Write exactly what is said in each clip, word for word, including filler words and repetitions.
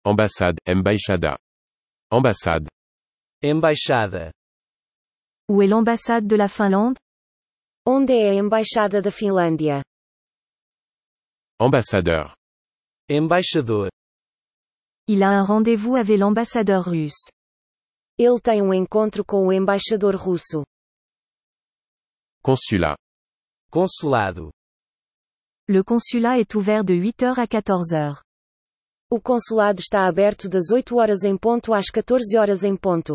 Ambassade, embaixada. Ambassade. Embaixada. Où est l'ambassade de la Finlande? Onde é a embaixada da Finlândia? Ambassadeur. Embaixador. Il a un rendez-vous avec l'ambassadeur russe. Ele tem um encontro com o embaixador russo. Consulat. Consulado. Le consulat est ouvert de huit heures à quatorze heures. O consulado está aberto das oito horas em ponto às quatorze horas em ponto.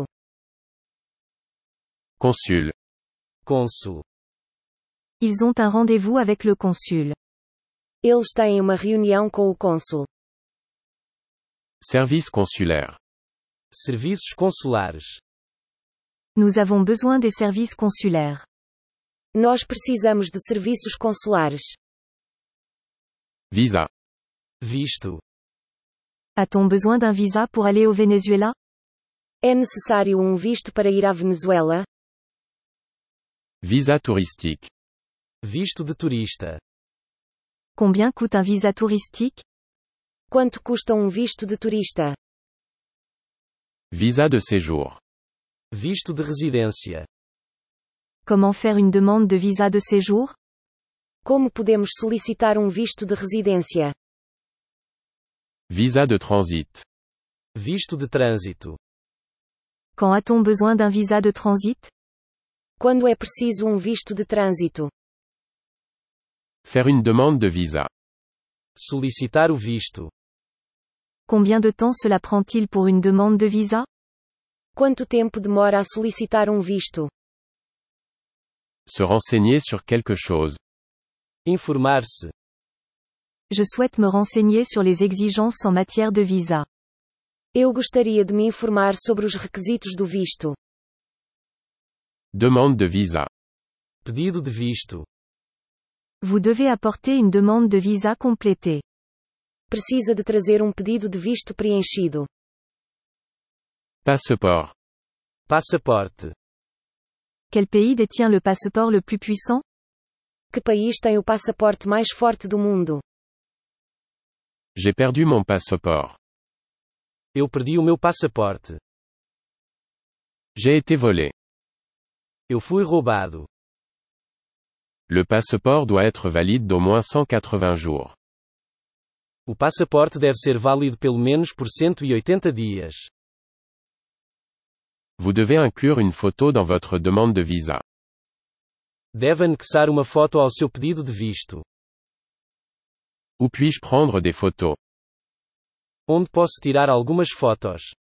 Consul. Cônsul. Ils ont un rendez-vous avec le consul. Eles têm uma reunião com o cônsul. Service consulaire. Serviços consulares. Nous avons besoin des services consulaires. Nós precisamos de serviços consulares. Visa. Visto. A-t-on besoin d'un visa pour aller au Venezuela? É necessário um visto para ir à Venezuela? Visa touristique. Visto de turista. Combien coûte un visa touristique? Quanto custa um visto de turista? Visa de séjour. Visto de residência. Comment faire une demande de visa de séjour? Como podemos solicitar um visto de residência? Visa de transit. Visto de trânsito. Quand a-t-on besoin d'un visa de transit? Quando é preciso um visto de trânsito? Faire une demande de visa. Solicitar o visto. Combien de temps cela prend-il pour une demande de visa? Quanto tempo demora a solicitar um visto? Se renseigner sur quelque chose. Informar-se. Je souhaite me renseigner sur les exigences en matière de visa. Eu gostaria de me informar sobre os requisitos do visto. Demande de visa. Pedido de visto. Vous devez apporter une demande de visa complétée. Precisa de trazer um pedido de visto preenchido. Passeport. Passaporte. Quel pays détient le passeport le plus puissant? Que país tem o passaporte mais forte do mundo? J'ai perdu mon passeport. Eu perdi o meu passaporte. J'ai été volé. Eu fui roubado. Le passeport doit être valide d'au moins cent quatre-vingts jours. O passaporte deve ser válido pelo menos por cento e oitenta dias. Vous devez inclure une photo dans votre demande de visa. Deve anexar uma foto ao seu pedido de visto. Où puis-je prendre des photos? Onde posso tirar algumas fotos?